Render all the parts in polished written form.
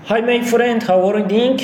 Hi my friend, how are you doing?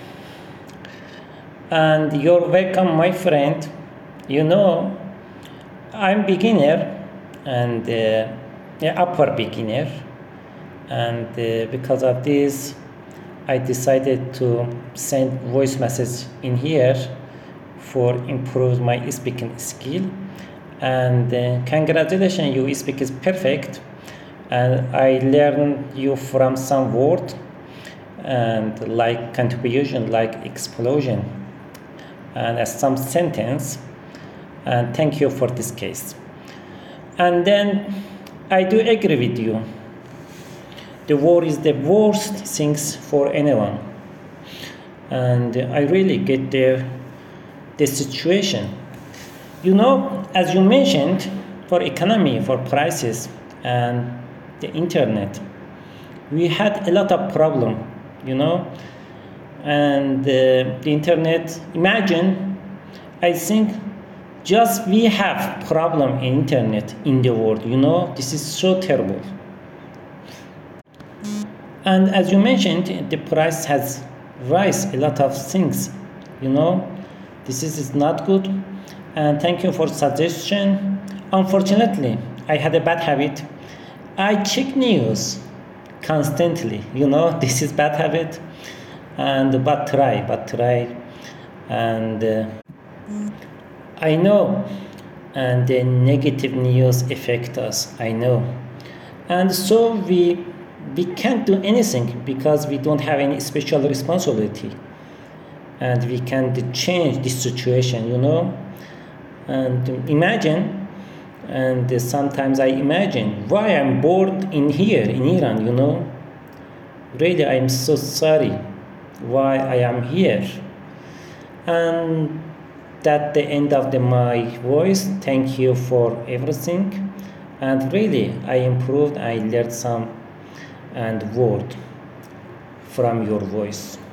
And you're welcome my friend. You know, I'm beginner and upper beginner, and because of this I decided to send voice message in here for improve my speaking skill. And congratulations, you speak is perfect, and I learned you from some word and like contribution, like explosion, and some sentence. And thank you for this case. And then I do agree with you. The war is the worst things for anyone, and I really get the situation. You know, as you mentioned, for economy, for prices, and the internet, we had a lot of problem, you know, and the internet. Imagine, I think, just we have problem in internet in the world. You know, this is so terrible. And as you mentioned, the price has rise a lot of things. You know, this is not good. And thank you for suggestion. Unfortunately, I had a bad habit. I check news constantly. You know, this is bad habit. And but try, and I know, and the negative news affect us. I know, and so we can't do anything because we don't have any special responsibility, and we can't change this situation. You know, and imagine, and sometimes I imagine why I'm born in here in Iran. You know, really I'm so sorry why I am here. And that's the end of my voice. Thank you for everything. And really, I improved. I learned some and word from your voice.